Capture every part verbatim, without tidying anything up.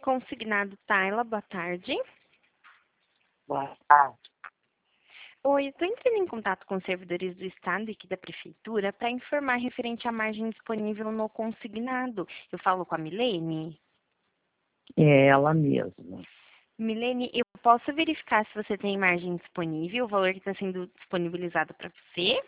Consignado Tayla, boa tarde. Boa tarde. Oi, estou entrando em contato com os servidores do Estado e aqui da Prefeitura para informar referente à margem disponível no consignado. Eu falo com a Milene. É ela mesma. Milene, eu posso verificar se você tem margem disponível, o valor que está sendo disponibilizado para você?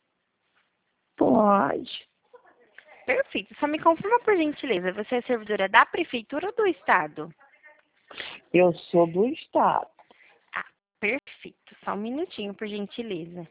Pode. Perfeito. Só me confirma, por gentileza, você é servidora da Prefeitura ou do Estado? Eu sou do Estado. Ah, perfeito. Só um minutinho, por gentileza.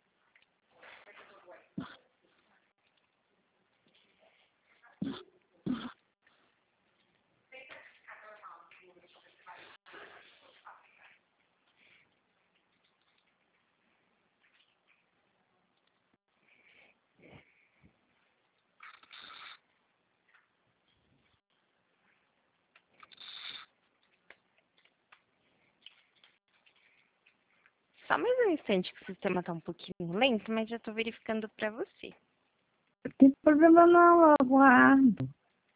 Só mais um instante que o sistema está um pouquinho lento, mas já estou verificando para você. Não tem problema não, eu aguardo.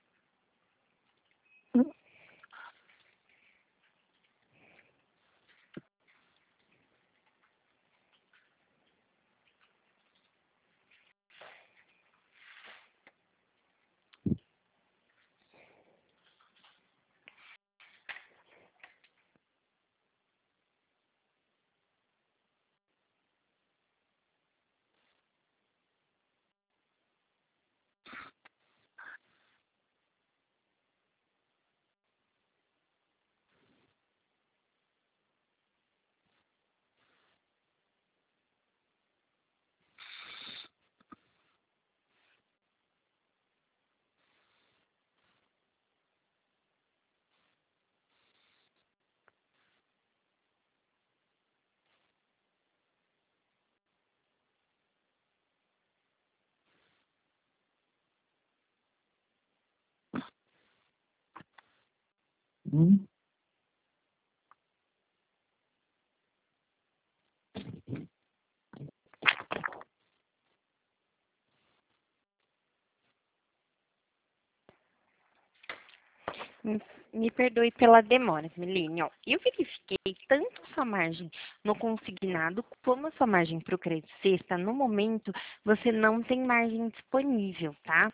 Hum? Me, me perdoe pela demora, Milene. Ó, eu verifiquei tanto sua margem no consignado como a sua margem para o crédito sexta. No momento, você não tem margem disponível, tá?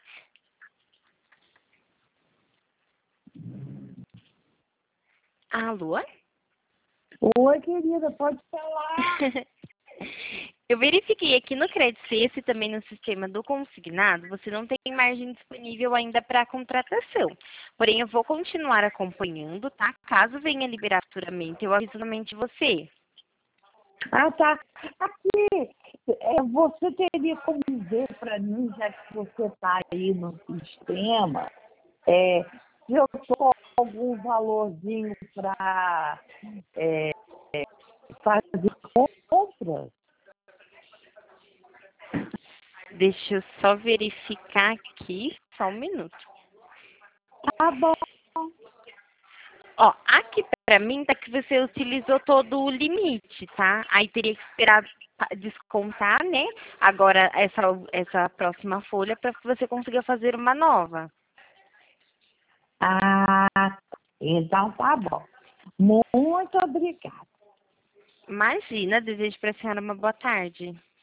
Alô? Oi, querida, pode falar. Eu verifiquei aqui no Crédito Sexta e também no sistema do consignado, você não tem margem disponível ainda para a contratação. Porém, eu vou continuar acompanhando, tá? Caso venha liberar futuramente, eu aviso novamente você. Ah, tá. Aqui, é, você teria como dizer para mim, já que você está aí no sistema, é, se eu estou com algum valorzinho para é, fazer compras? Deixa eu só verificar aqui, só um minuto. Tá bom. Ó, aqui pra mim tá que você utilizou todo o limite, tá? Aí teria que esperar pa- descontar, né? Agora essa, essa próxima folha para que você consiga fazer uma nova. Ah, então tá bom. Muito obrigada. Imagina, desejo para a senhora uma boa tarde.